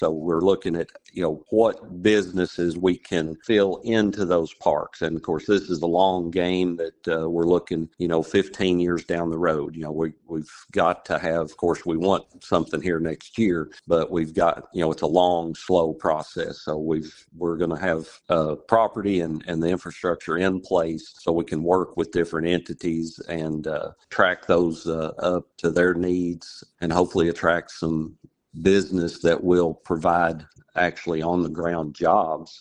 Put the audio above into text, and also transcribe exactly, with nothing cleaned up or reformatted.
So we're looking at, you know, what businesses we can fill into those parks. And of course, this is a long game that uh, we're looking, you know, fifteen years down the road. You know, we, we've got to have, of course, we want something here next year, but we've got, you know, it's a long, slow process. So we've, we're going to have uh, property and, and the infrastructure in place so we can work with different entities and uh, track those uh, up to their needs and hopefully attract some business that will provide actually on the ground jobs